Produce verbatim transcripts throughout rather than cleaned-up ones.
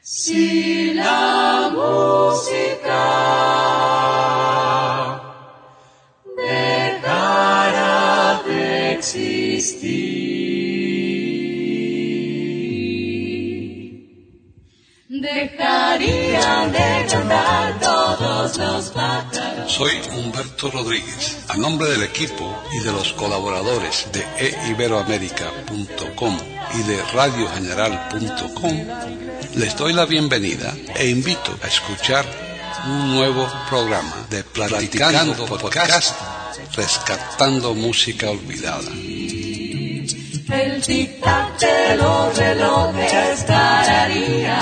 Si la música dejara de existir, dejarían de cantar todos los pájaros. Soy Humberto Rodríguez. A nombre del equipo y de los colaboradores de e iberoamerica punto com y de radio general punto com, les doy la bienvenida e invito a escuchar un nuevo programa de Platicando, Platicando Podcast, Rescatando Música Olvidada. El tic-tac de los relojes tararía.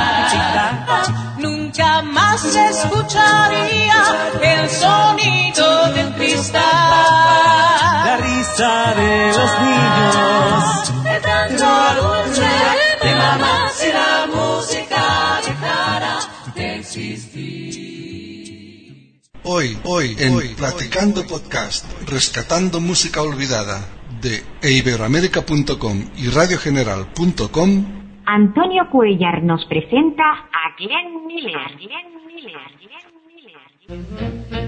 Nunca más se escucharía el sonido del cristal. La risa de los niños, de tanto dulce de mamá, si la música dejara de existir. Hoy, hoy, en hoy, Platicando hoy. Podcast, Rescatando Música Olvidada, de e iberoamerica punto com y radio general punto com, Antonio Cuellar nos presenta a Glenn Miller. A Glenn Miller. Glenn Miller.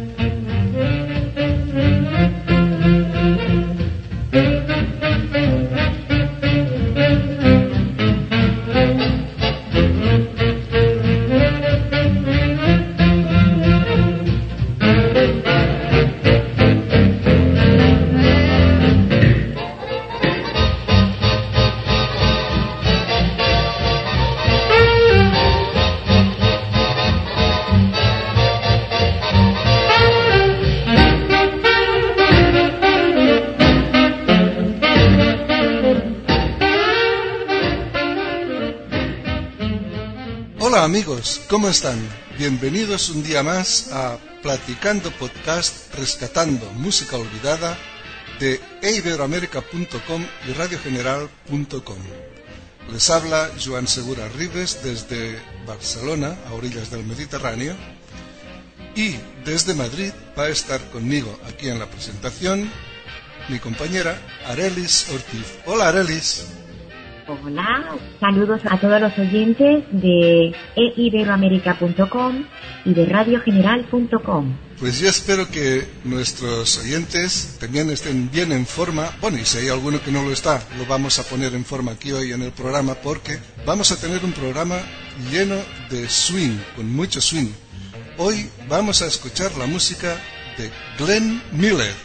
Hola amigos, ¿cómo están? Bienvenidos un día más a Platicando Podcast, Rescatando Música Olvidada, de e iberoamerica punto com y radio general punto com. Les habla Joan Segura Ribes desde Barcelona, a orillas del Mediterráneo, y desde Madrid va a estar conmigo aquí en la presentación mi compañera Arelis Ortiz. Hola Arelis. Hola, saludos a todos los oyentes de e iberoamerica punto com y de radio general punto com. Pues yo espero que nuestros oyentes también estén bien en forma. Bueno, y si hay alguno que no lo está, lo vamos a poner en forma aquí hoy en el programa, porque vamos a tener un programa lleno de swing, con mucho swing. Hoy vamos a escuchar la música de Glenn Miller.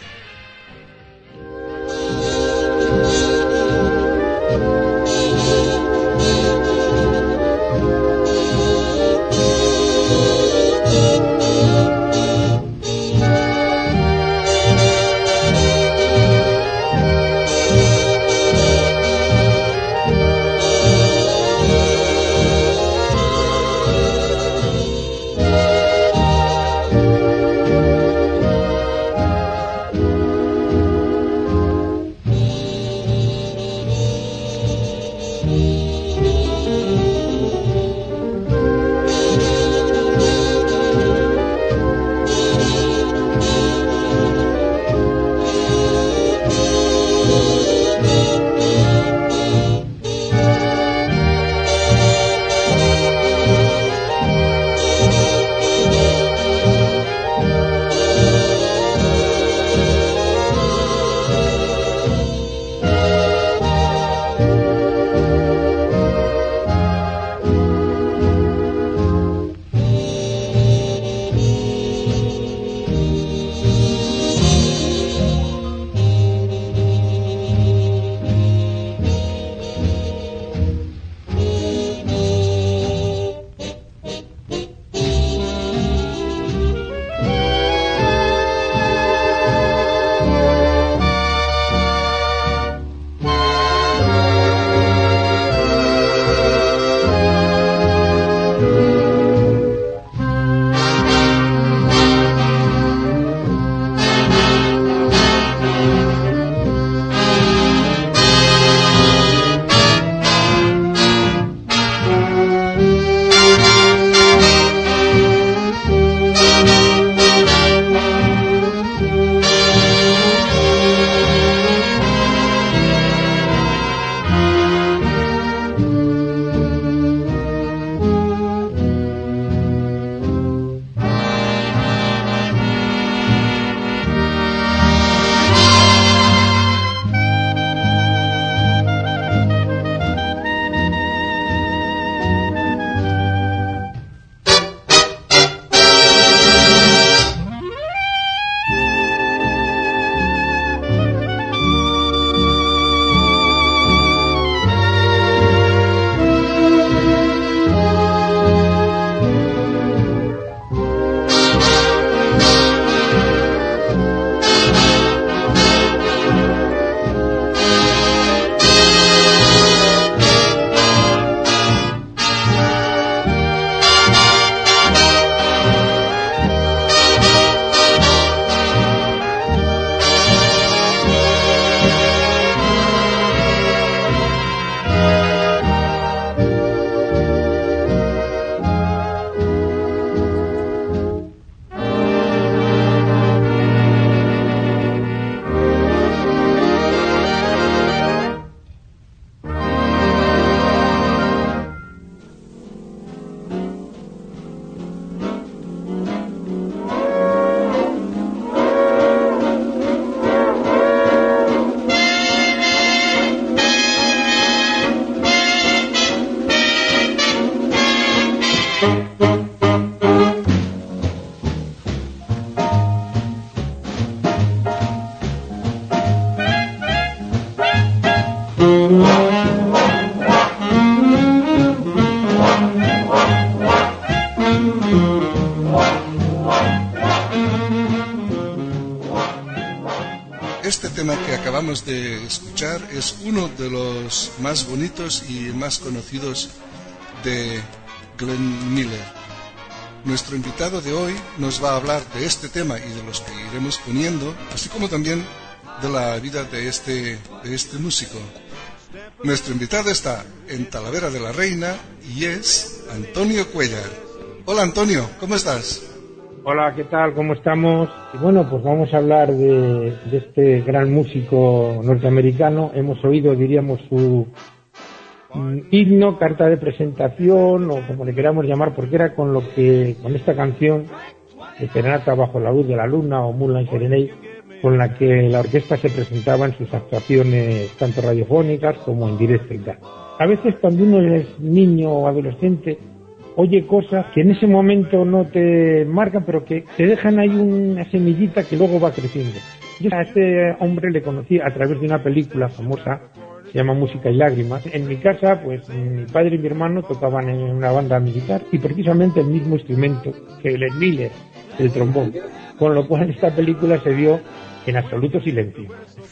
acabamos de escuchar es uno de los más bonitos y más conocidos de Glenn Miller. Nuestro invitado de hoy nos va a hablar de este tema y de los que iremos poniendo, así como también de la vida de este, de este músico. Nuestro invitado está en Talavera de la Reina y es Antonio Cuellar. Hola Antonio, ¿cómo estás? Hola, ¿qué tal? ¿Cómo estamos? Y bueno, pues vamos a hablar de, de este gran músico norteamericano. Hemos oído, diríamos, su mm, himno, carta de presentación, o como le queramos llamar, porque era con lo que, con esta canción, de Serenata bajo la luz de la luna o Moonlight Serenade, con la que la orquesta se presentaba en sus actuaciones tanto radiofónicas como en directo y tal. A veces cuando uno es niño o adolescente, oye cosas que en ese momento no te marcan, pero que te dejan ahí una semillita que luego va creciendo. Yo a este hombre le conocí a través de una película famosa, se llama Música y Lágrimas. En mi casa, pues mi padre y mi hermano tocaban en una banda militar y precisamente el mismo instrumento que Glenn Miller, el trombón. Con lo cual esta película se vio en absoluto silencio.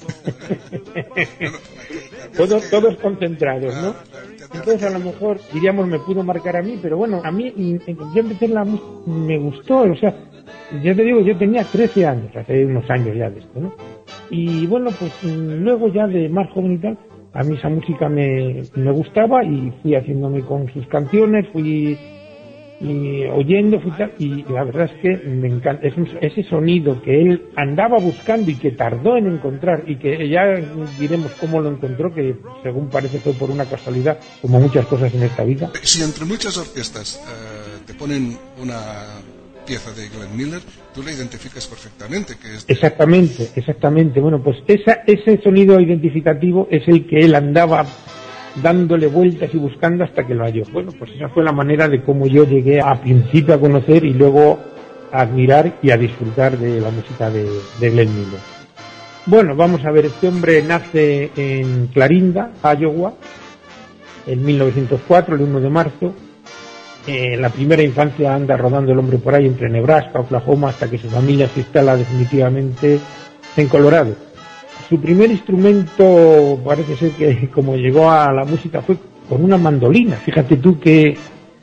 todos, todos concentrados, ¿no? Entonces a lo mejor, diríamos, me pudo marcar a mí, pero bueno, a mí, yo empecé la música, me gustó, o sea, yo te digo, yo tenía trece años, hace unos años ya de esto, ¿no? Y bueno, pues luego ya de más joven y tal, a mí esa música me, me gustaba y fui haciéndome con sus canciones, fui y oyendo fui tal, y la verdad es que me encanta, es un, ese sonido que él andaba buscando y que tardó en encontrar y que ya diremos cómo lo encontró, que según parece fue por una casualidad, como muchas cosas en esta vida. Si entre muchas orquestas eh, te ponen una pieza de Glenn Miller, tú la identificas perfectamente que es de... Exactamente, exactamente. Bueno, pues esa, ese sonido identificativo es el que él andaba dándole vueltas y buscando hasta que lo halló. Bueno, pues esa fue la manera de cómo yo llegué a principio a conocer y luego a admirar y a disfrutar de la música de, de Glenn Miller. Bueno, vamos a ver, este hombre nace en Clarinda, Iowa, en mil novecientos cuatro, el uno de marzo. En eh, la primera infancia anda rodando el hombre por ahí entre Nebraska, Oklahoma, hasta que su familia se instala definitivamente en Colorado. Su primer instrumento parece ser que como llegó a la música fue con una mandolina. Fíjate tú qué,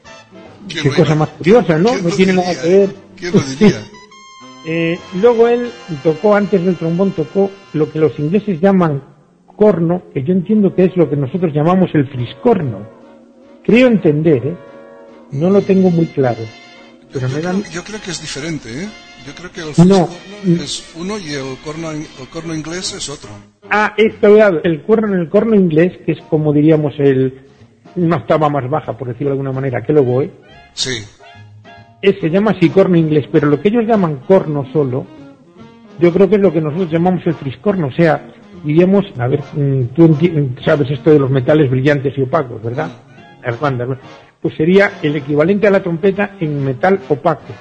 qué cosa más curiosa, ¿no? No tiene nada que ver. ¿Quién lo diría? eh, luego él tocó, antes del trombón, tocó lo que los ingleses llaman corno, que yo entiendo que es lo que nosotros llamamos el fliscorno. Creo entender, ¿eh? No lo tengo muy claro. Pero yo, me dan... creo, yo creo que es diferente, ¿eh? Yo creo que el fliscorno no. es uno y el corno, el corno inglés es otro. Ah, esto, el corno, el corno inglés, que es como diríamos el una octava más baja, por decirlo de alguna manera, que el oboe. Sí. Ese se llama así corno inglés, pero lo que ellos llaman corno solo, yo creo que es lo que nosotros llamamos el fliscorno, o sea, diríamos, a ver, tú sabes esto de los metales brillantes y opacos, ¿verdad? Las bandas, ¿no? Pues sería el equivalente a la trompeta en metal opaco.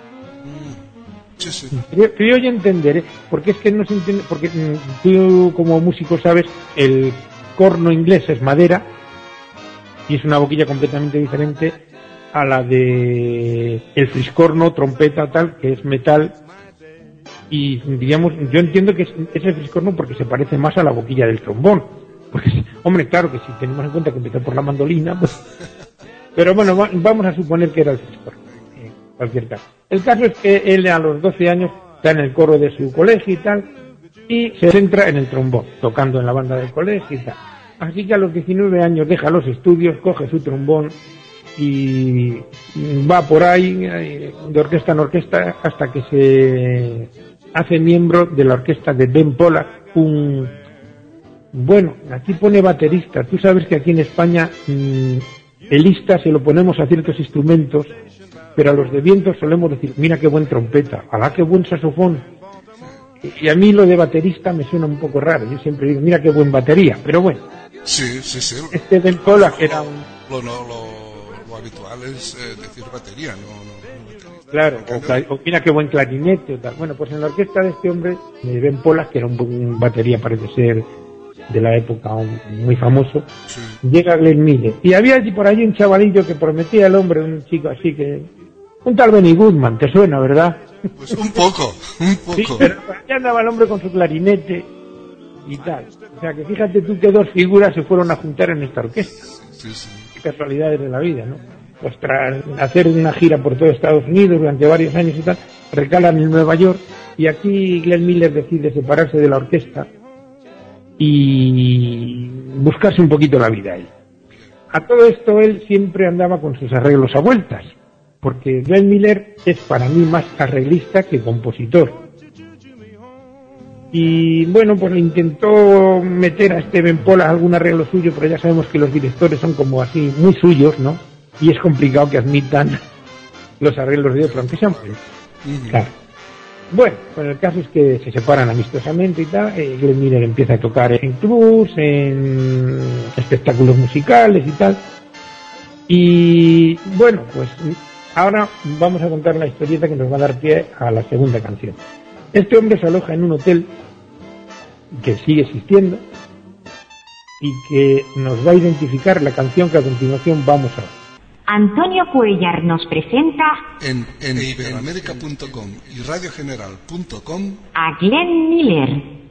Sí, sí. Creo, creo yo entender, ¿eh? Porque es que no se entiende, porque mm, tú como músico sabes, el corno inglés es madera y es una boquilla completamente diferente a la de el fliscorno, trompeta, tal, que es metal. Y digamos, yo entiendo que es, es el fliscorno porque se parece más a la boquilla del trombón. Pues, hombre, claro que si tenemos en cuenta que empezó por la mandolina, pues... Pero bueno, va, vamos a suponer que era el fliscorno, en cualquier caso. El caso es que él a los doce años está en el coro de su colegio y tal, y se centra en el trombón, tocando en la banda del colegio y tal. Así que a los diecinueve años deja los estudios, coge su trombón y va por ahí de orquesta en orquesta hasta que se hace miembro de la orquesta de Ben Pollack, un... Bueno, aquí pone baterista. Tú sabes que aquí en España mmm, el lista se lo ponemos a ciertos instrumentos, pero a los de viento solemos decir, mira qué buen trompeta, alá qué buen saxofón. Y a mí lo de baterista me suena un poco raro. Yo siempre digo, mira qué buen batería, pero bueno. Sí, sí, sí. Este Ben Pollack era un... Lo, lo, lo, lo habitual es eh, decir batería, no... no, no batería. Claro, o, o mira qué buen clarinete o tal. Bueno, pues en la orquesta de este hombre, de Ben Pollack, que era un, un batería, parece ser de la época, un, muy famoso, sí. Llega Glenn Miller. Y había allí por ahí un chavalillo que prometía al hombre, un chico así que... Un tal Benny Goodman, te suena, ¿verdad? Pues un poco, un poco. Sí, pero allá andaba el hombre con su clarinete y tal. O sea, que fíjate tú que dos figuras se fueron a juntar en esta orquesta. Sí, sí. Qué casualidades de la vida, ¿no? Pues tras hacer una gira por todo Estados Unidos durante varios años y tal, recalan en Nueva York y aquí Glenn Miller decide separarse de la orquesta y buscarse un poquito la vida ahí. A todo esto él siempre andaba con sus arreglos a vueltas, porque Glenn Miller es para mí más arreglista que compositor. Y bueno, pues le intentó meter a Steven Poll algún arreglo suyo, pero ya sabemos que los directores son como así, muy suyos, ¿no? Y es complicado que admitan los arreglos de otro, aunque sean buenos. Uh-huh. Claro. Bueno, pues el caso es que se separan amistosamente y tal. eh, Glenn Miller empieza a tocar en clubs, en espectáculos musicales y tal. Y bueno, pues ahora vamos a contar la historieta que nos va a dar pie a la segunda canción. Este hombre se aloja en un hotel que sigue existiendo y que nos va a identificar la canción que a continuación vamos a ver. Antonio Cuellar nos presenta En, en iberoamerica punto com y radio general punto com a Glenn Miller.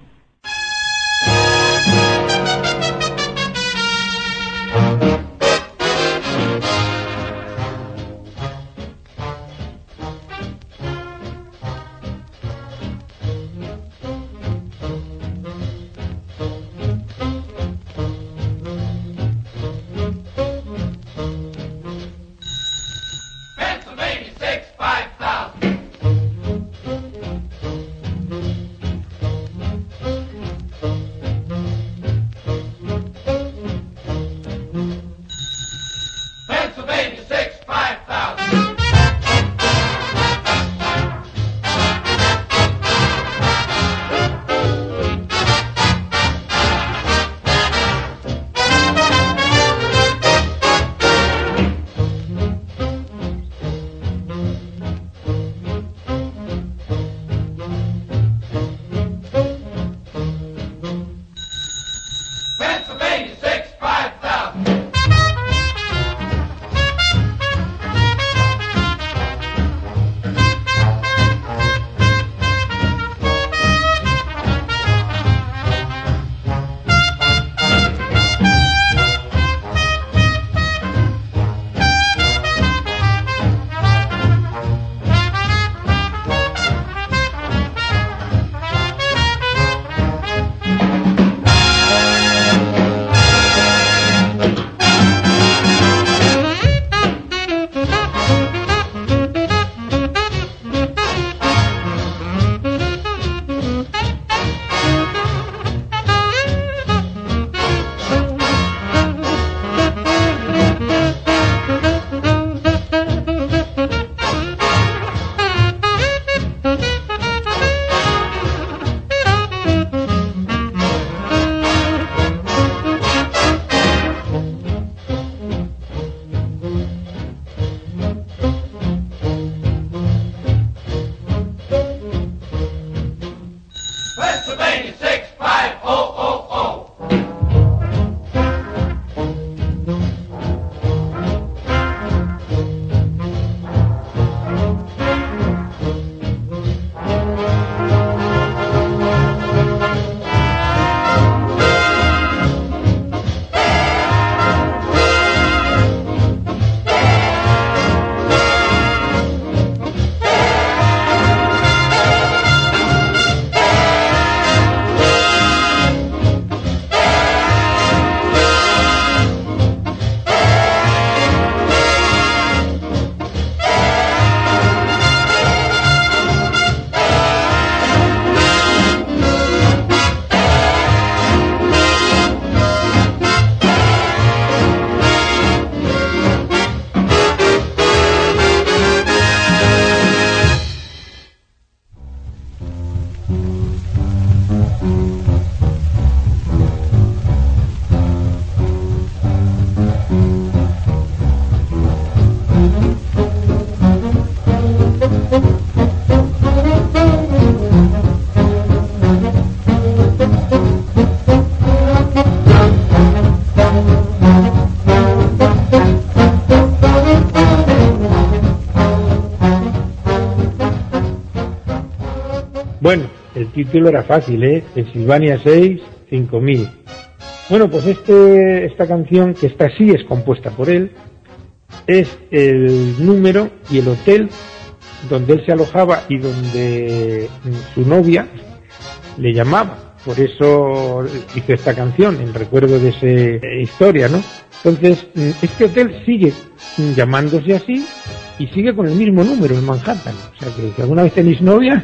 Bueno, el título era fácil, ¿eh? Pennsylvania seis, cinco mil. Bueno, pues este esta canción, que esta sí es compuesta por él, es el número y el hotel donde él se alojaba y donde su novia le llamaba. Por eso hizo esta canción, en recuerdo de esa historia, ¿no? Entonces, este hotel sigue llamándose así y sigue con el mismo número en Manhattan. O sea, que si alguna vez tenéis novia,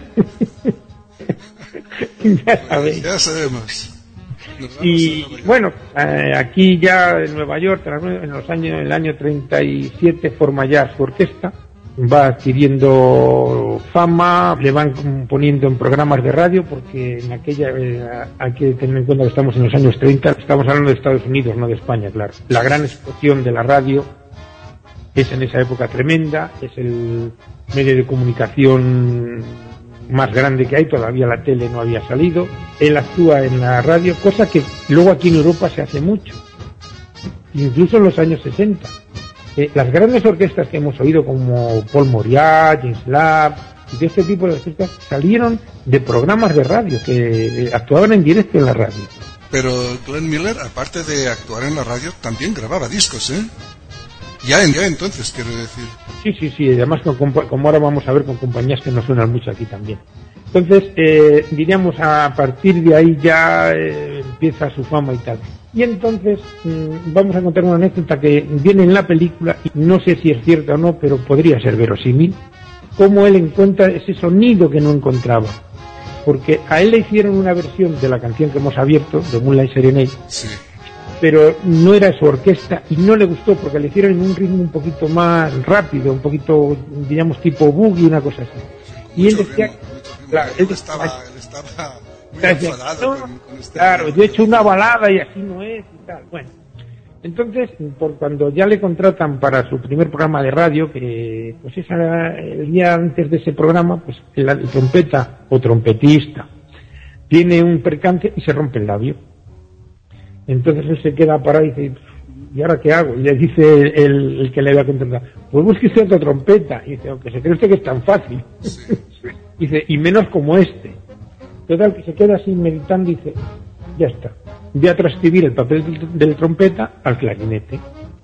ya sabéis. Ya sabemos. Y bueno, eh, aquí ya en Nueva York, en los años, en el año treinta y siete, forma ya su orquesta, va adquiriendo fama, le van poniendo en programas de radio, porque en aquella eh, hay que tener en cuenta que estamos en los años treinta, estamos hablando de Estados Unidos, no de España, claro. La gran explosión de la radio es en esa época tremenda, es el medio de comunicación más grande que hay, todavía la tele no había salido, él actúa en la radio, cosa que luego aquí en Europa se hace mucho, incluso en los años sesenta. Eh, las grandes orquestas que hemos oído, como Paul Moriarty, James Lab, y de este tipo de orquestas, salieron de programas de radio, que eh, actuaban en directo en la radio. Pero Glenn Miller, aparte de actuar en la radio, también grababa discos, ¿eh? Ya, en, ya entonces, quiero decir. Sí, sí, sí, además con, como ahora vamos a ver, con compañías que nos suenan mucho aquí también. Entonces, eh, diríamos, a partir de ahí ya eh, empieza su fama y tal. Y entonces mmm, vamos a contar una anécdota que viene en la película, y no sé si es cierta o no, pero podría ser verosímil, cómo él encuentra ese sonido que no encontraba. Porque a él le hicieron una versión de la canción que hemos abierto, de Moonlight Serenade, sí, pero no era su orquesta y no le gustó porque le hicieron en un ritmo un poquito más rápido, un poquito, digamos, tipo boogie, una cosa así. Mucho Y él decía, ritmo, ritmo. claro, él, él estaba, decía, él estaba muy decía, enfadado no, con, con este claro, ritmo. yo he hecho una balada y así no es y tal. Bueno, entonces, por cuando ya le contratan para su primer programa de radio, que pues esa, el día antes de ese programa, pues el, el trompeta o trompetista tiene un percance y se rompe el labio. Entonces él se queda parado y dice, ¿y ahora qué hago? Y le dice el, el que le había contratado, pues busque usted otra trompeta. Y dice, aunque se cree usted que es tan fácil. Sí. Dice, y menos como este. Total, que se queda así meditando y dice, ya está, voy a transcribir el papel del, del trompeta al clarinete.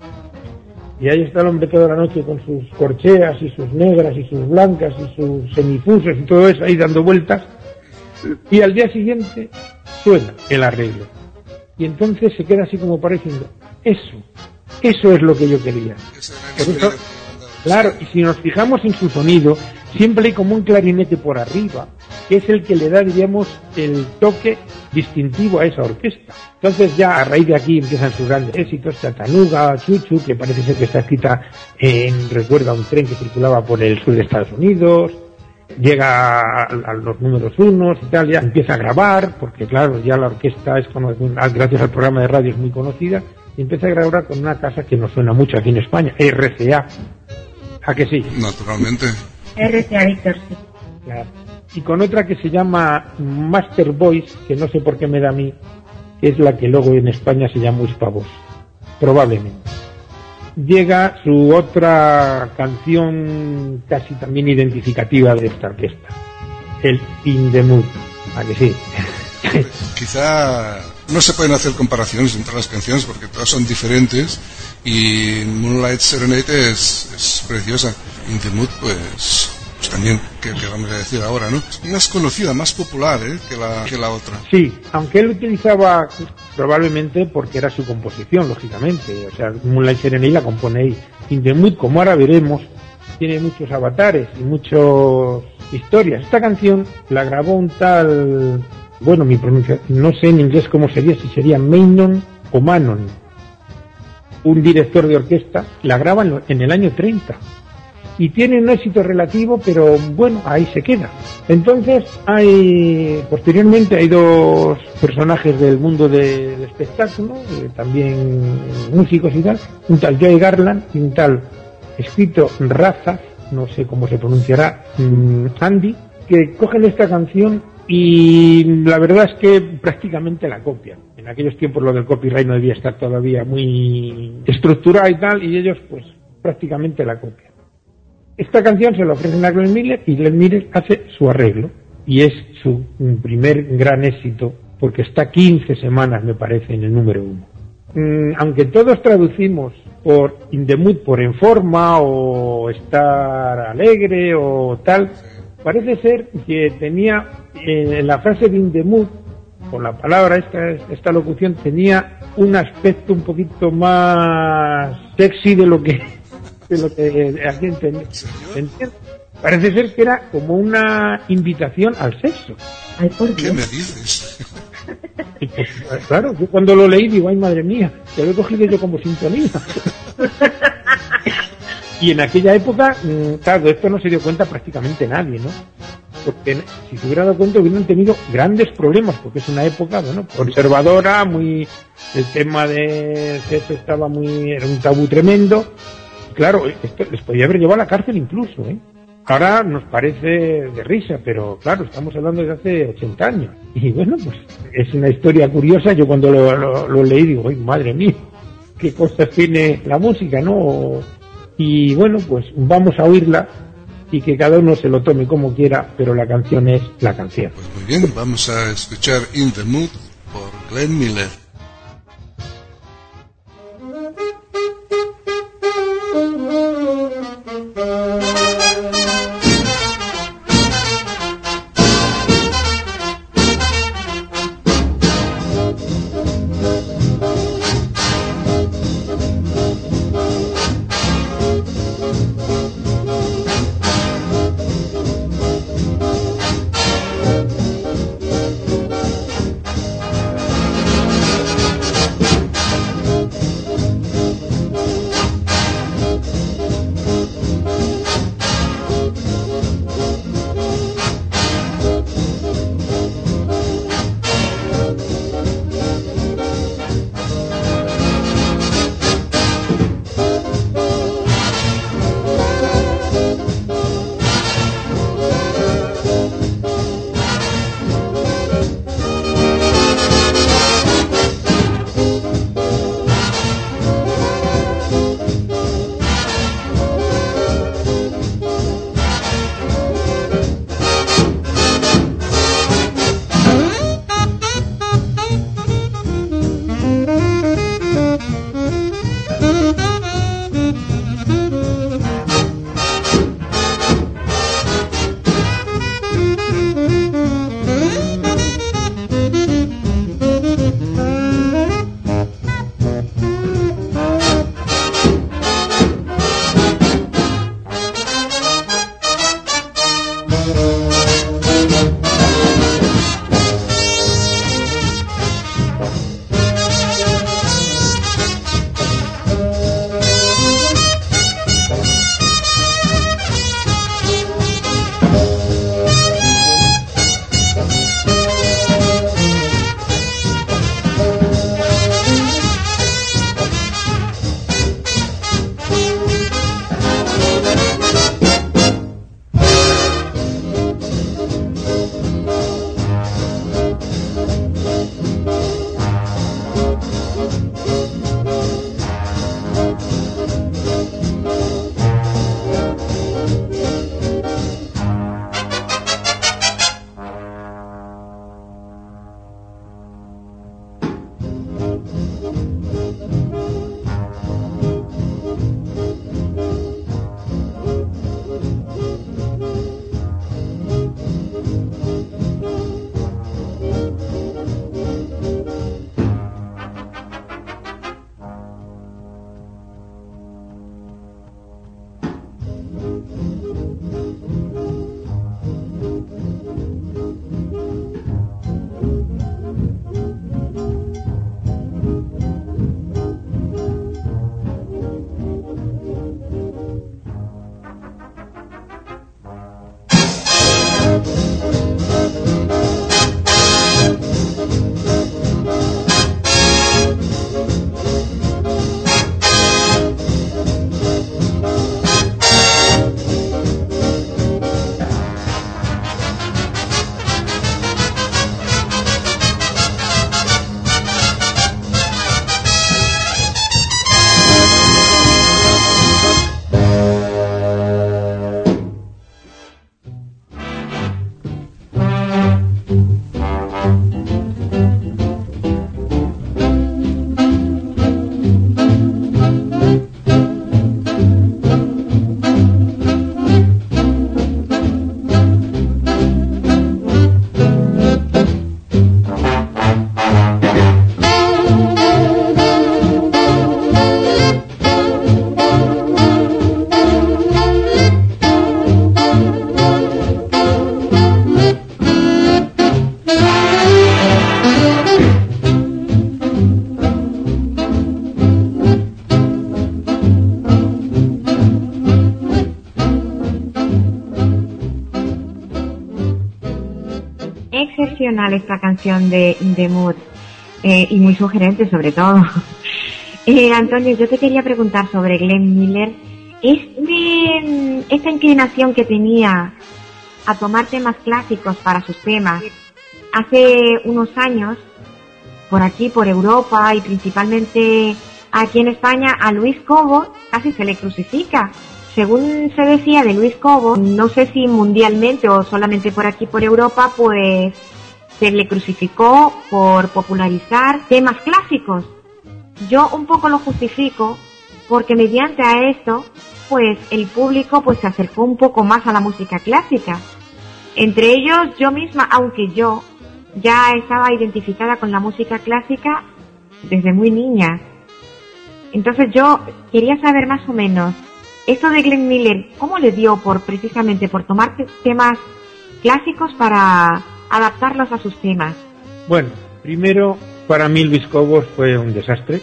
Y ahí está el hombre toda la noche con sus corcheas y sus negras y sus blancas y sus semifusos y todo eso ahí dando vueltas. Y al día siguiente suena el arreglo. Y entonces se queda así como pareciendo, eso, eso es lo que yo quería. Por eso, claro, y si nos fijamos en su sonido, siempre hay como un clarinete por arriba, que es el que le da, diríamos, el toque distintivo a esa orquesta. Entonces ya a raíz de aquí empiezan sus grandes éxitos, Chattanooga, Chuchu, que parece ser que está escrita en recuerdo a un tren que circulaba por el sur de Estados Unidos, llega a, a los números unos y tal, ya empieza a grabar, porque claro, ya la orquesta es conocida, gracias al programa de radio es muy conocida, y empieza a grabar con una casa que nos suena mucho aquí en España, R C A. ¿A que sí? Naturalmente. R C A, Víctor, sí. Claro. Y con otra que se llama Master Voice, que no sé por qué me da a mí, que es la que luego en España se llama Hispavoz, probablemente. Llega su otra canción casi también identificativa de esta orquesta, el In the Mood. ¿A que sí? Quizá no se pueden hacer comparaciones entre las canciones porque todas son diferentes, y Moonlight Serenade es, es preciosa. In the Mood, pues, pues también, que, que vamos a decir ahora, ¿no? Más conocida, más popular, ¿eh? que, la, que la otra. Sí, aunque él utilizaba probablemente porque era su composición, lógicamente. O sea, Moonlight Serenade la compone ahí. In the Mood, como ahora veremos, tiene muchos avatares y muchas historias. Esta canción la grabó un tal, bueno, mi pronunciación, no sé en inglés cómo sería, si sería Manon o Manon, un director de orquesta, la graba en el año treinta. Y tiene un éxito relativo, pero bueno, ahí se queda. Entonces, hay posteriormente hay dos personajes del mundo de, del espectáculo, eh, también músicos y tal, un tal Joey Garland y un tal escrito Razaf, no sé cómo se pronunciará, mmm, Andy, que cogen esta canción y la verdad es que prácticamente la copian. En aquellos tiempos lo del copyright no debía estar todavía muy estructurado y tal, y ellos pues prácticamente la copian. Esta canción se la ofrecen a Glenn Miller y Glenn Miller hace su arreglo y es su primer gran éxito porque está quince semanas, me parece, en el número uno. Mm, aunque todos traducimos por in the mood, por en forma, o estar alegre, o tal, parece ser que tenía, en la frase de in the mood, con la palabra, esta, esta locución, tenía un aspecto un poquito más sexy de lo que, de lo que aquí entendí. Parece ser que era como una invitación al sexo. Ay, por Dios. ¿Qué me dices? Y pues, claro, yo cuando lo leí digo, ay madre mía, te lo he cogido yo como sintonía. Y en aquella época, claro, de esto no se dio cuenta prácticamente nadie, ¿no? Porque si se hubiera dado cuenta hubieran tenido grandes problemas, porque es una época, bueno, conservadora, muy, el tema de sexo estaba muy, era un tabú tremendo. Claro, esto les podía haber llevado a la cárcel incluso, ¿eh? Ahora nos parece de risa, pero claro, estamos hablando de hace ochenta años. Y bueno, pues es una historia curiosa. Yo cuando lo, lo, lo leí digo, ¡ay, madre mía! ¿Qué cosas tiene la música, no? Y bueno, pues vamos a oírla y que cada uno se lo tome como quiera, pero la canción es la canción. Pues muy bien, vamos a escuchar In the Mood por Glenn Miller. Thank sensacional esta canción de In the Mood, eh, y muy sugerente sobre todo. eh, Antonio, yo te quería preguntar sobre Glenn Miller. Este, esta inclinación que tenía a tomar temas clásicos para sus temas, hace unos años, por aquí, por Europa y principalmente aquí en España, a Luis Cobo casi se le crucifica. Según se decía de Luis Cobo, no sé si mundialmente o solamente por aquí, por Europa, pues se le crucificó por popularizar temas clásicos. Yo un poco lo justifico porque mediante a esto, pues el público pues se acercó un poco más a la música clásica. Entre ellos yo misma, aunque yo ya estaba identificada con la música clásica desde muy niña. Entonces yo quería saber más o menos, esto de Glenn Miller, ¿cómo le dio por precisamente por tomar temas clásicos para adaptarlos a sus temas? Bueno, primero, para mí Luis Cobos fue un desastre.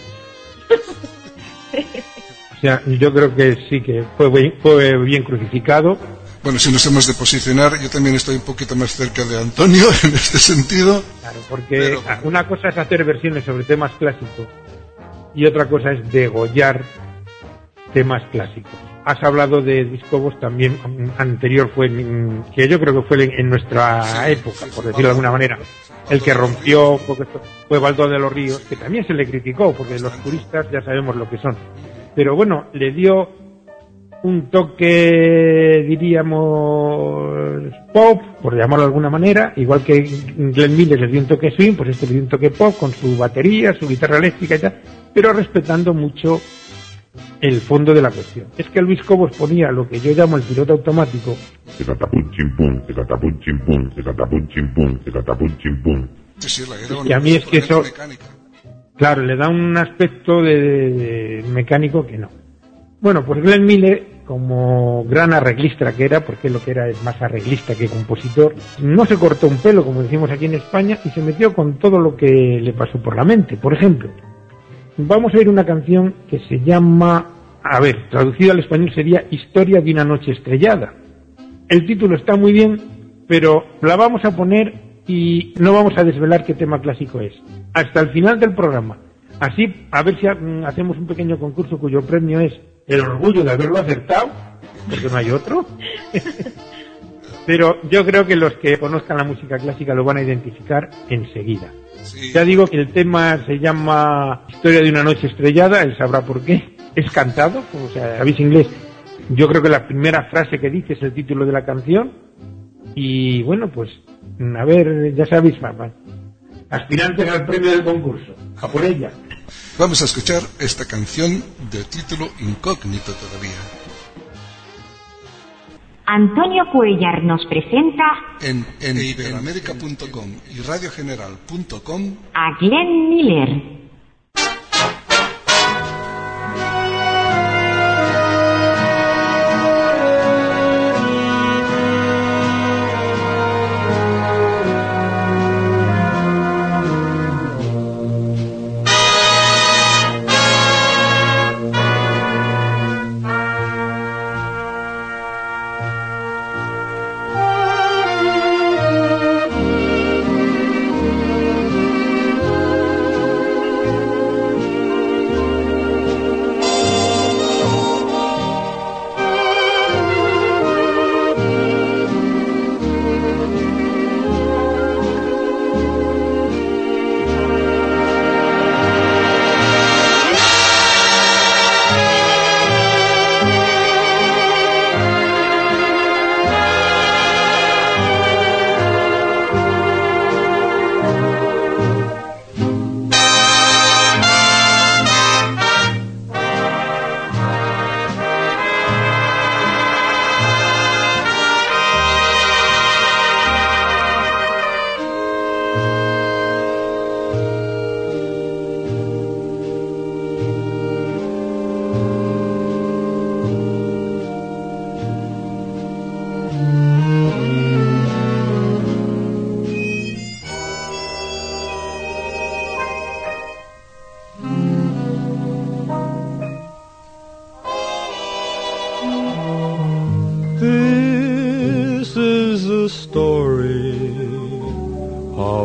O sea, yo creo que sí que fue bien, fue bien crucificado. Bueno, si nos hemos de posicionar, yo también estoy un poquito más cerca de Antonio en este sentido. Claro, porque Pero... una cosa es hacer versiones sobre temas clásicos y otra cosa es degollar temas clásicos. Has hablado de Luis Cobos, también anterior fue, que yo creo que fue en nuestra sí, época, sí, por decirlo de alguna manera, el que rompió fue Baldo de los Ríos, que también se le criticó, porque los puristas ya sabemos lo que son. Pero bueno, le dio un toque, diríamos, pop, por llamarlo de alguna manera, igual que Glenn Miller le dio un toque swing, pues este le dio un toque pop con su batería, su guitarra eléctrica y tal, pero respetando mucho el fondo de la cuestión. Es que Luis Cobos ponía lo que yo llamo el piloto automático. Y a mí es que eso, claro, le da un aspecto de, de, de mecánico que no. Bueno, pues Glenn Miller, como gran arreglista que era, porque lo que era es más arreglista que compositor, no se cortó un pelo, como decimos aquí en España, y se metió con todo lo que le pasó por la mente. Por ejemplo, vamos a oír una canción que se llama, a ver, traducida al español sería Historia de una noche estrellada. El título está muy bien, pero la vamos a poner y no vamos a desvelar qué tema clásico es. Hasta el final del programa. Así, a ver si hacemos un pequeño concurso cuyo premio es el orgullo de haberlo acertado, porque no hay otro. Pero yo creo que los que conozcan la música clásica lo van a identificar enseguida. Sí. Ya digo que el tema se llama Historia de una noche estrellada, él sabrá por qué. Es cantado, o sea, sabéis inglés. Yo creo que la primera frase que dice es el título de la canción. Y bueno, pues, a ver, ya sabéis, papá. Aspirantes al premio del concurso. A por ella. Vamos a escuchar esta canción de título incógnito todavía. Antonio Cuellar nos presenta en, en iberoamerica punto com y radio general punto com a Glenn Miller.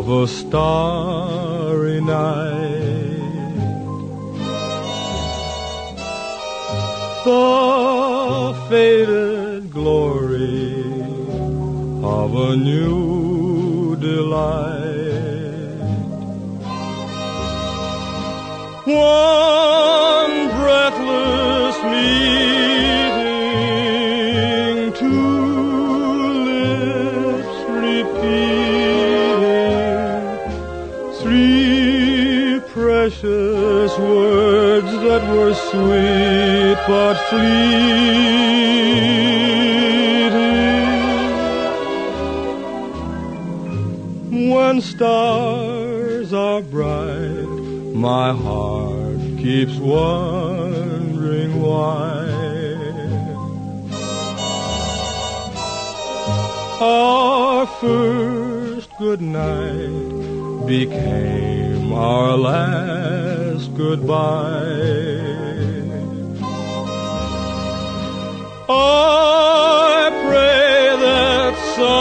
of a starry night. The faded glory of a new delight. One breathless meeting, two lips repeating, three precious words that were sweet but fleeting. When stars are bright, my heart keeps wondering why. Our first good night became our last goodbye. I pray that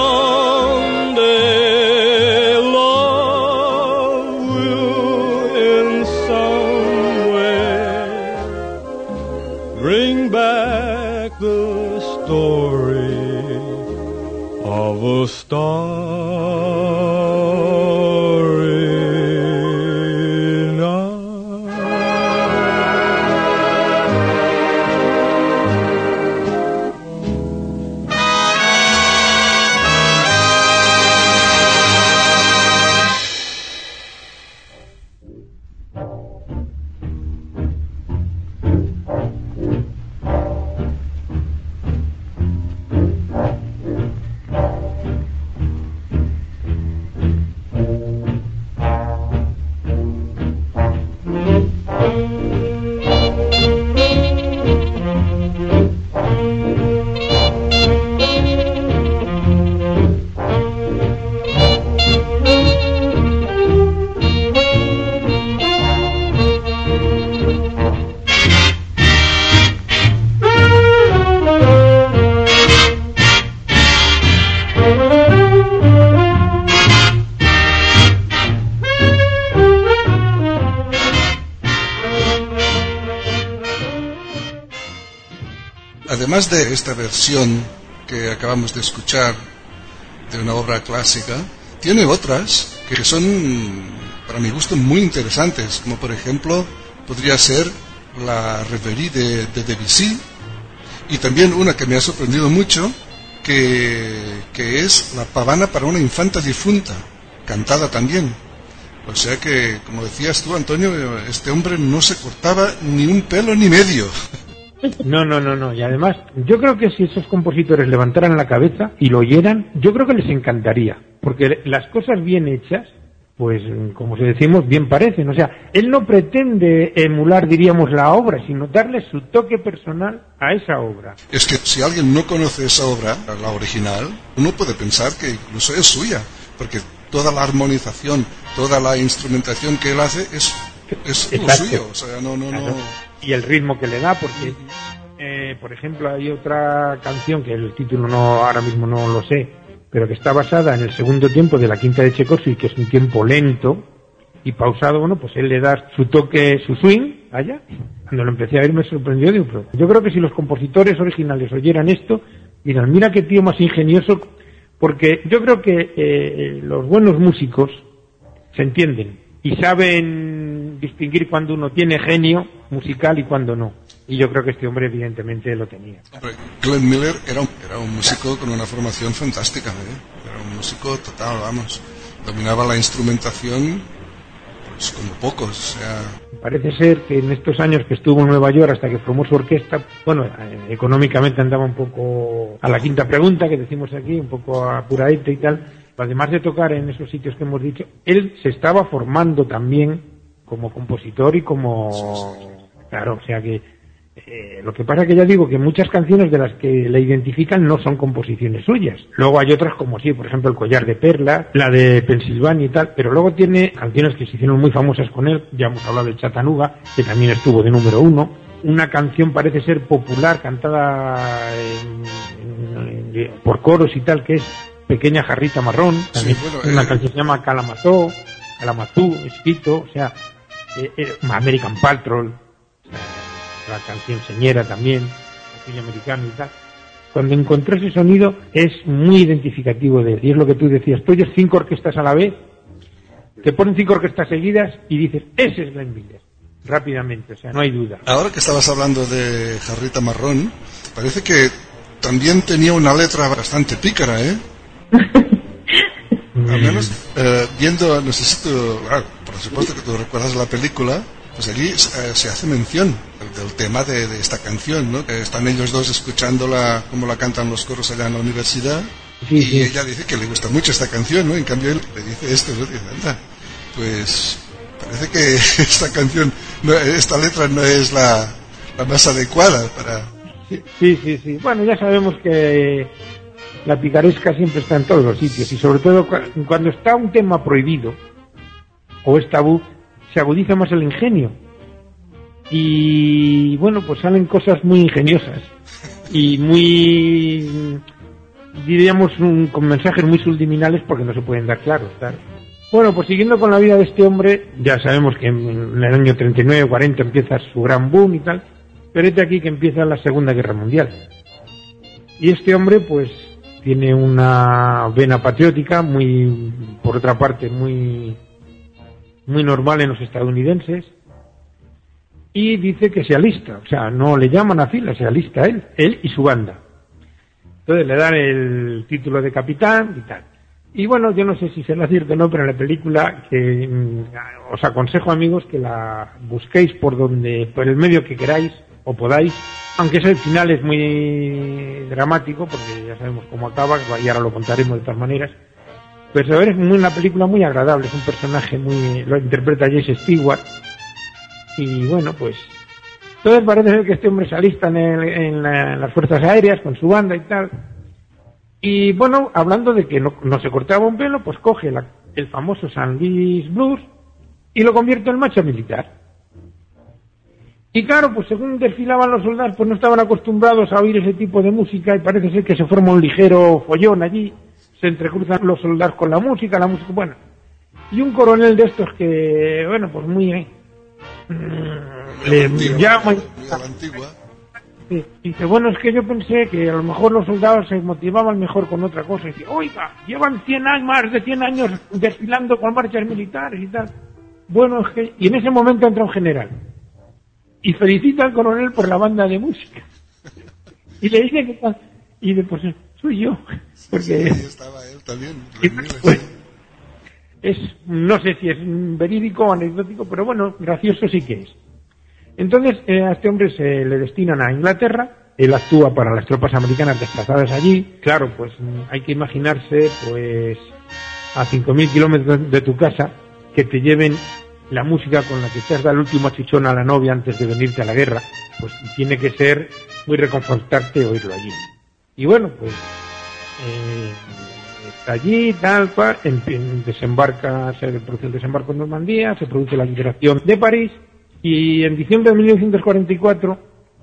someday love will in some way bring back the story of a starry night. Además de esta versión que acabamos de escuchar de una obra clásica, tiene otras que son, para mi gusto, muy interesantes, como por ejemplo podría ser la Reverie de, de Debussy, y también una que me ha sorprendido mucho, que, que es La pavana para una infanta difunta, cantada también. O sea que, como decías tú, Antonio, este hombre no se cortaba ni un pelo ni medio. No, no, no, no. Y además, yo creo que si esos compositores levantaran la cabeza y lo oyeran, yo creo que les encantaría. Porque las cosas bien hechas, pues, como se decimos, bien parecen. O sea, él no pretende emular, diríamos, la obra, sino darle su toque personal a esa obra. Es que si alguien no conoce esa obra, la original, uno puede pensar que incluso es suya. Porque toda la armonización, toda la instrumentación que él hace es, es lo suyo. O sea, no, no, claro. no... Y el ritmo que le da, porque, eh, por ejemplo, hay otra canción que el título no ahora mismo no lo sé, pero que está basada en el segundo tiempo de la quinta de Tchaikovsky, que es un tiempo lento y pausado. Bueno, pues él le da su toque, su swing, allá. Cuando lo empecé a oír me sorprendió, digo, pero yo creo que si los compositores originales oyeran esto, dirán, mira qué tío más ingenioso, porque yo creo que eh, los buenos músicos se entienden y saben distinguir cuando uno tiene genio musical y cuando no. Y yo creo que este hombre evidentemente lo tenía. Glenn Miller era un, era un músico con una formación fantástica, ¿eh? Era un músico total, vamos. Dominaba la instrumentación pues como pocos, o sea... Parece ser que en estos años que estuvo en Nueva York hasta que formó su orquesta, bueno, eh, económicamente andaba un poco a la quinta pregunta que decimos aquí, un poco apuradito y tal. Además de tocar en esos sitios que hemos dicho, él se estaba formando también como compositor y como... Claro, o sea que... Eh, lo que pasa es que ya digo que muchas canciones de las que le identifican no son composiciones suyas. Luego hay otras como sí, por ejemplo El collar de perlas, la de Pensilvania y tal, pero luego tiene canciones que se hicieron muy famosas con él. Ya hemos hablado de Chattanooga, que también estuvo de número uno. Una canción parece ser popular, cantada en, en, en, por coros y tal, que es Pequeña Jarrita Marrón, también Sí, bueno, una eh, canción que se llama Kalamazoo, Kalamazoo, escrito, o sea, eh, eh, American Patrol, o sea, la canción señera también, el americano y tal. Cuando encontró ese sonido es muy identificativo de él, y es lo que tú decías, tú oyes cinco orquestas a la vez, te ponen cinco orquestas seguidas y dices, ese es Glenn Miller, rápidamente, o sea, no hay duda. Ahora que estabas hablando de Jarrita Marrón, parece que también tenía una letra bastante pícara, ¿eh? Al menos, eh, viendo, no sé si tú, bueno, por supuesto que tú recuerdas la película, pues allí eh, se hace mención del, del tema de, de esta canción, ¿no? Que están ellos dos escuchándola, como la cantan los coros allá en la universidad, Sí, y sí. ella dice que le gusta mucho esta canción, ¿no? En cambio él le dice esto, ¿no? Dice, anda, pues parece que esta canción, no, esta letra no es la, la más adecuada para... Sí, sí, sí, sí. Bueno, ya sabemos que la picaresca siempre está en todos los sitios y sobre todo cu- cuando está un tema prohibido o es tabú, se agudiza más el ingenio. Y bueno, pues salen cosas muy ingeniosas y muy, diríamos, un, con mensajes muy subliminales porque no se pueden dar claros, claro. Bueno, pues siguiendo con la vida de este hombre, ya sabemos que en el año treinta y nueve cuarenta empieza su gran boom y tal, pero es de aquí que empieza la Segunda Guerra Mundial. Y este hombre, pues, tiene una vena patriótica muy, por otra parte, muy, muy normal en los estadounidenses, y dice que se alista, o sea, no le llaman a fila, se alista él, él y su banda. Entonces le dan el título de capitán y tal. Y bueno, yo no sé si será cierto o no, pero en la película, que mm, os aconsejo, amigos, que la busquéis por donde, por el medio que queráis o podáis, aunque ese final es muy dramático, porque ya sabemos cómo acaba, y ahora lo contaremos de todas maneras. Pero es muy, una película muy agradable, es un personaje muy, lo interpreta Jace Stewart, y bueno, pues, entonces parece ser que este hombre se alista en, el, en, la, en las fuerzas aéreas con su banda y tal. Y bueno, hablando de que no, no se cortaba un pelo, pues coge la, el famoso San Luis Blues y lo convierte en marcha militar. Y claro, pues según desfilaban los soldados, pues no estaban acostumbrados a oír ese tipo de música y parece ser que se forma un ligero follón allí, se entrecruzan los soldados con la música, la música, bueno. Y un coronel de estos que, bueno, pues muy... Eh, mmm, le Antigua, llama... muy a la antigua. Sí, dice, bueno, es que yo pensé que a lo mejor los soldados se motivaban mejor con otra cosa. Y dice, oiga, llevan cien años, más de cien años desfilando con marchas militares y tal. Bueno, es que... Y en ese momento entra un general y felicita al coronel por la banda de música. Y le dice que... Y dice, pues soy yo. Porque... Sí, ahí estaba él también. Y, pues, es, no sé si es verídico o anecdótico, pero bueno, gracioso sí que es. Entonces, eh, a este hombre se le destinan a Inglaterra, él actúa para las tropas americanas desplazadas allí. Claro, pues hay que imaginarse, pues, a cinco mil kilómetros de tu casa, que te lleven la música con la que te has dado el último achichón a la novia antes de venirte a la guerra, pues tiene que ser muy reconfortante oírlo allí. Y bueno, pues, eh, está allí, tal cual, en, en, desembarca, se produce el desembarco en Normandía, se produce la liberación de París, y en diciembre de mil novecientos cuarenta y cuatro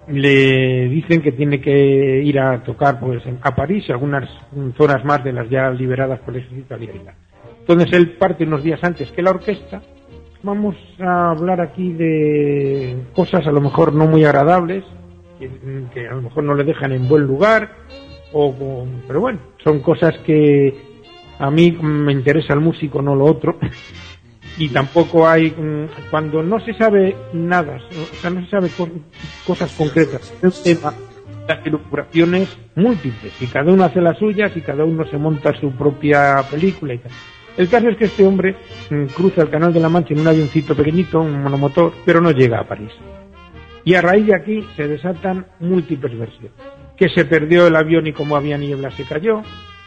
le dicen que tiene que ir a tocar pues a París y algunas zonas más de las ya liberadas por el ejército aliado. Entonces él parte unos días antes que la orquesta. Vamos a hablar aquí de cosas a lo mejor no muy agradables, que, que a lo mejor no le dejan en buen lugar, o con, pero bueno, son cosas que a mí me interesa el músico, no lo otro. Y tampoco hay, cuando no se sabe nada, o sea, no se sabe co- cosas concretas, es un tema, las elucubraciones múltiples, y cada uno hace las suyas y cada uno se monta su propia película y tal. El caso es que este hombre mm, cruza el Canal de la Mancha en un avioncito pequeñito, un monomotor, pero no llega a París. Y a raíz de aquí se desatan múltiples versiones. Que se perdió el avión y como había niebla se cayó,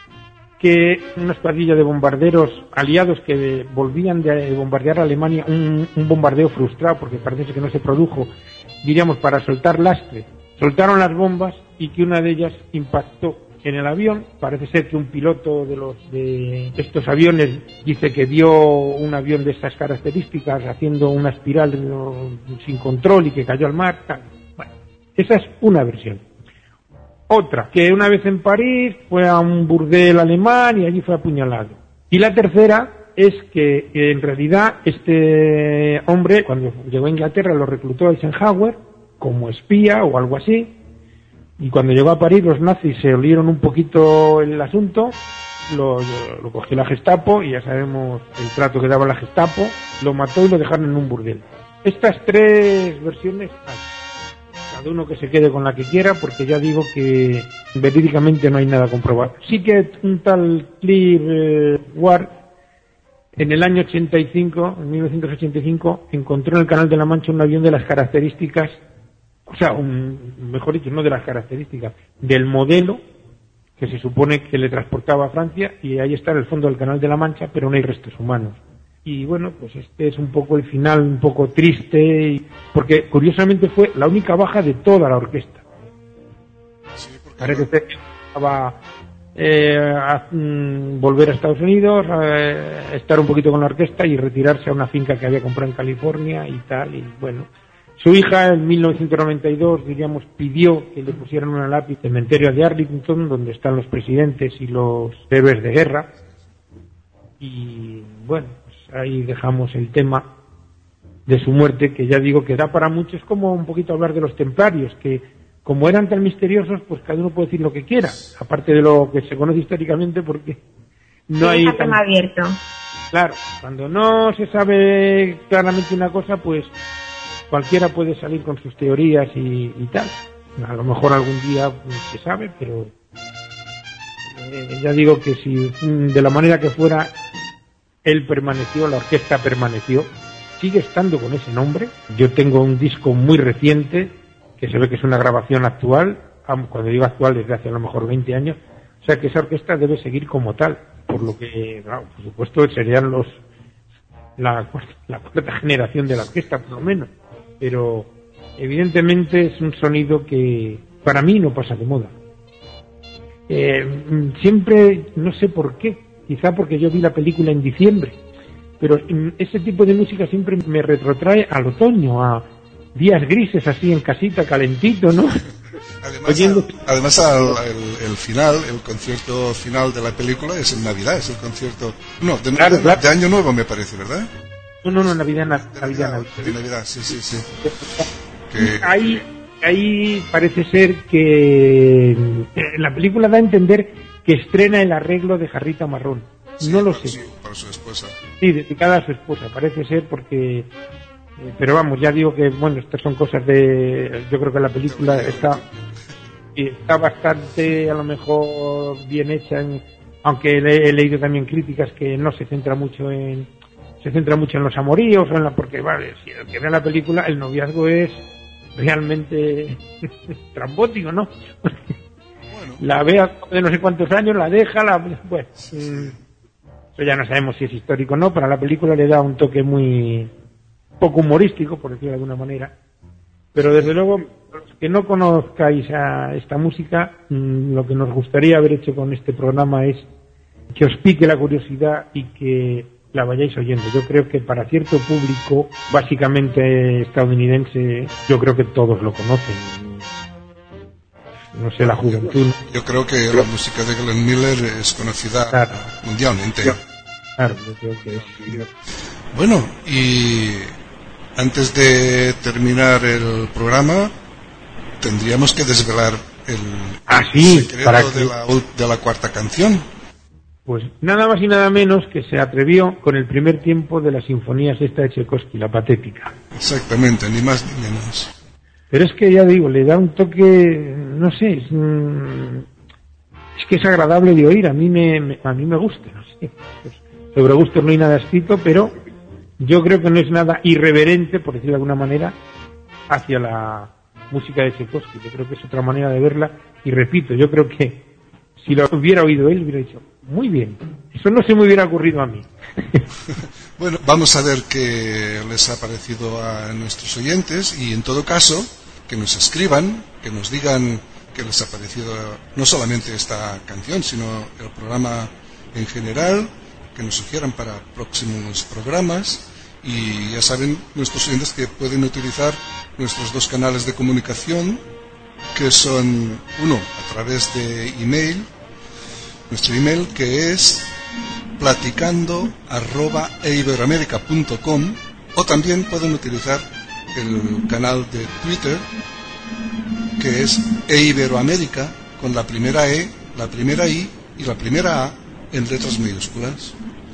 que una escuadrilla de bombarderos aliados que volvían de bombardear a Alemania, un, un bombardeo frustrado porque parece que no se produjo, diríamos, para soltar lastre, soltaron las bombas y que una de ellas impactó en el avión. Parece ser que un piloto de los de estos aviones dice que vio un avión de estas características haciendo una espiral no, sin control y que cayó al mar. Bueno, esa es una versión. Otra, que una vez en París fue a un burdel alemán y allí fue apuñalado. Y la tercera es que, que en realidad este hombre, cuando llegó a Inglaterra, lo reclutó Eisenhower como espía o algo así, y cuando llegó a París los nazis se olieron un poquito el asunto, lo, lo cogió la Gestapo, y ya sabemos el trato que daba la Gestapo, lo mató y lo dejaron en un burdel. Estas tres versiones hay. Cada uno que se quede con la que quiera, porque ya digo que verídicamente no hay nada comprobado. Sí que un tal Clive Ward, en el año ochenta y cinco, en mil novecientos ochenta y cinco, encontró en el Canal de la Mancha un avión de las características, o sea, un, mejor dicho, no de las características, del modelo que se supone que le transportaba a Francia, y ahí está en el fondo del Canal de la Mancha, pero no hay restos humanos. Y bueno, pues este es un poco el final, un poco triste, porque curiosamente fue la única baja de toda la orquesta. Sí, porque Parece ser que estaba eh, a mm, volver a Estados Unidos, a estar un poquito con la orquesta y retirarse a una finca que había comprado en California y tal, y bueno. Su hija en mil novecientos noventa y dos, diríamos, pidió que le pusieran una lápiz en el cementerio de Arlington, donde están los presidentes y los héroes de guerra. Y bueno, pues ahí dejamos el tema de su muerte, que ya digo que da para mucho. Es como un poquito hablar de los templarios, que como eran tan misteriosos, pues cada uno puede decir lo que quiera, aparte de lo que se conoce históricamente, porque no hay tan... tema abierto. Claro, cuando no se sabe claramente una cosa, pues cualquiera puede salir con sus teorías y, y tal. A lo mejor algún día pues, se sabe, pero eh, ya digo que si de la manera que fuera, él permaneció, la orquesta permaneció, sigue estando con ese nombre. Yo tengo un disco muy reciente, que se ve que es una grabación actual, cuando digo actual desde hace a lo mejor veinte años, o sea que esa orquesta debe seguir como tal, por lo que, claro, por supuesto, serían los la, la cuarta generación de la orquesta, por lo menos. Pero evidentemente es un sonido que para mí no pasa de moda. Eh, siempre, no sé por qué, quizá porque yo vi la película en diciembre, pero ese tipo de música siempre me retrotrae al otoño, a días grises así en casita, calentito, ¿no? Además, Oyendo... al, además al, el, el final, el concierto final de la película es en Navidad, es el concierto... No, de, claro, de, claro. de Año Nuevo me parece, ¿verdad? No, no, no, Navidad, Navidad, De Navidad, Navidad, Navidad. de Navidad, sí, sí, sí. Que... Ahí, ahí parece ser que eh, la película da a entender que estrena el arreglo de Jarrita Marrón. Sí, no lo para sé. Su, para su esposa. Sí, dedicada a su esposa, parece ser, porque... Eh, pero vamos, ya digo que, bueno, estas son cosas de... Yo creo que la película está... está bastante, a lo mejor, bien hecha, en, aunque le, he leído también críticas que no se centra mucho en... se centra mucho en los amoríos, o en la, porque vale, si el que ve la película, el noviazgo es realmente trambótico, ¿no? Bueno. La ve de no sé cuántos años, la deja, la bueno, sí, sí. Eso ya no sabemos si es histórico o no, pero a la película le da un toque muy poco humorístico, por decirlo de alguna manera. Pero desde luego, los que no conozcáis a esta música, lo que nos gustaría haber hecho con este programa es que os pique la curiosidad y que la vayáis oyendo. Yo creo que para cierto público, básicamente estadounidense, yo creo que todos lo conocen. No sé, la juventud. Yo creo que la música de Glenn Miller es conocida claro. mundialmente. Claro, yo creo que es. Bueno, y antes de terminar el programa, tendríamos que desvelar el, ah, sí, secreto para de, la, de la cuarta canción. Pues nada más y nada menos que se atrevió con el primer tiempo de la sinfonía sexta de Tchaikovsky, la Patética. Exactamente, ni más ni menos. Pero es que ya digo, le da un toque, no sé, es, es que es agradable de oír, a mí me, me a mí me gusta, no sé. Pues, sobre gustos no hay nada escrito, pero yo creo que no es nada irreverente, por decirlo de alguna manera, hacia la música de Tchaikovsky. Yo creo que es otra manera de verla, y repito, yo creo que si lo hubiera oído él, hubiera dicho, muy bien, eso no se me hubiera ocurrido a mí. Bueno, vamos a ver qué les ha parecido a nuestros oyentes, y en todo caso, que nos escriban, que nos digan qué les ha parecido no solamente esta canción, sino el programa en general, que nos sugieran para próximos programas. Y ya saben nuestros oyentes que pueden utilizar nuestros dos canales de comunicación, que son, uno, a través de email, nuestro email que es platicando arroba eiberoamerica punto com, o también pueden utilizar el canal de Twitter que es eiberoamerica con la primera E, la primera I y la primera A en letras mayúsculas.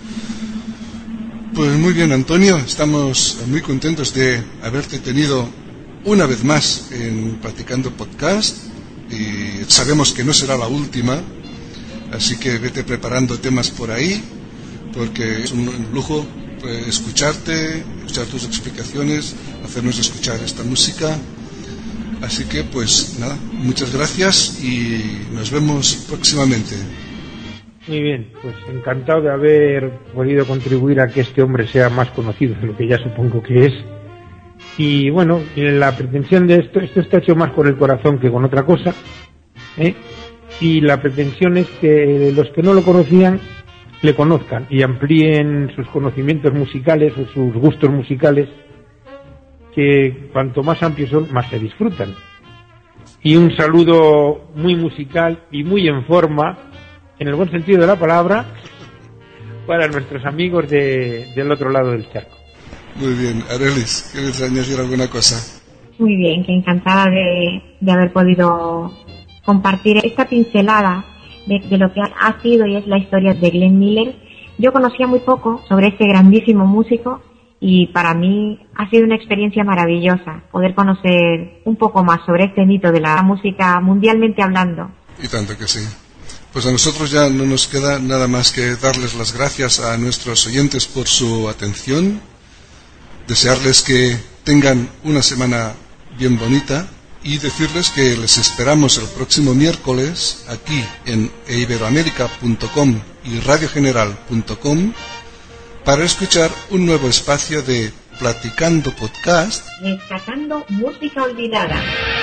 Pues muy bien, Antonio, estamos muy contentos de haberte tenido una vez más en Platicando Podcast, y sabemos que no será la última, así que vete preparando temas por ahí, porque es un lujo pues, escucharte, escuchar tus explicaciones, hacernos escuchar esta música. Así que pues nada, muchas gracias y nos vemos próximamente. Muy bien, pues encantado de haber podido contribuir a que este hombre sea más conocido de lo que ya supongo que es. Y bueno, la pretensión de esto, esto está hecho más con el corazón que con otra cosa, ¿eh? Y la pretensión es que los que no lo conocían le conozcan y amplíen sus conocimientos musicales o sus gustos musicales, que cuanto más amplios son, más se disfrutan. Y un saludo muy musical y muy en forma, en el buen sentido de la palabra, para nuestros amigos de, del otro lado del charco. Muy bien, Arelis, ¿quieres añadir alguna cosa? Muy bien, que encantada de, de haber podido compartir esta pincelada de, de lo que ha sido y es la historia de Glenn Miller. Yo conocía muy poco sobre este grandísimo músico y para mí ha sido una experiencia maravillosa poder conocer un poco más sobre este mito de la música mundialmente hablando. Y tanto que sí. Pues a nosotros ya no nos queda nada más que darles las gracias a nuestros oyentes por su atención, desearles que tengan una semana bien bonita y decirles que les esperamos el próximo miércoles aquí en eiberoamerica punto com y radio general punto com para escuchar un nuevo espacio de Platicando Podcast, Rescatando música olvidada.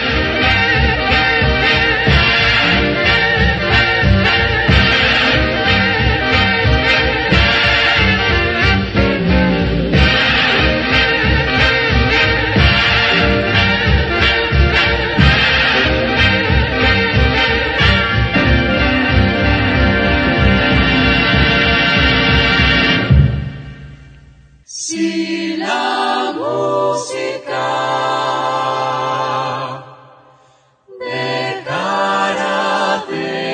Si la música dejara de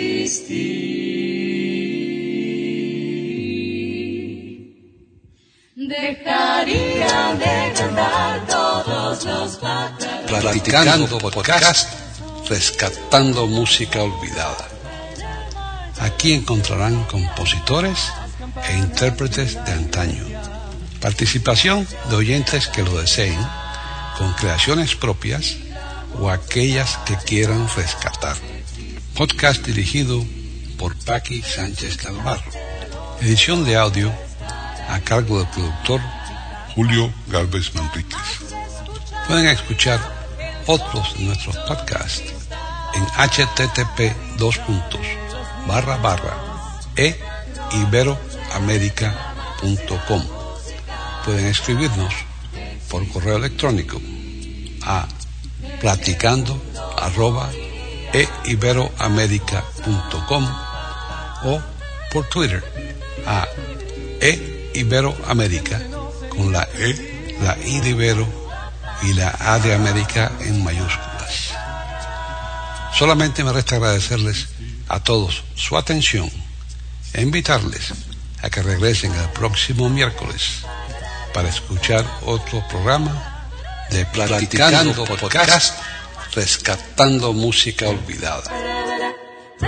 existir, dejarían de cantar todos los pájaros. Platicando Podcast, rescatando música olvidada. Aquí encontrarán compositores e intérpretes de antaño. Participación de oyentes que lo deseen, con creaciones propias o aquellas que quieran rescatar. Podcast dirigido por Paqui Sánchez Calvarro. Edición de audio a cargo del productor Julio Galvez Manríquez. Pueden escuchar otros de nuestros podcasts en http dos puntos barra barra e iberoamerica punto com. Pueden escribirnos por correo electrónico a platicando arroba eiberoamerica punto com o por Twitter a eiberoamerica con la E, la I de Ibero y la A de América en mayúsculas. Solamente me resta agradecerles a todos su atención e invitarles a que regresen el próximo miércoles para escuchar otro programa de Platicando Podcast, rescatando música olvidada. Si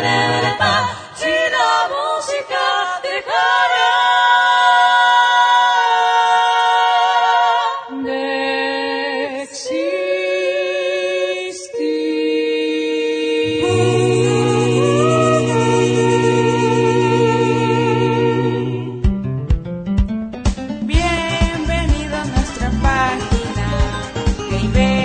la música dejara de existir. Bienvenido a nuestra página, que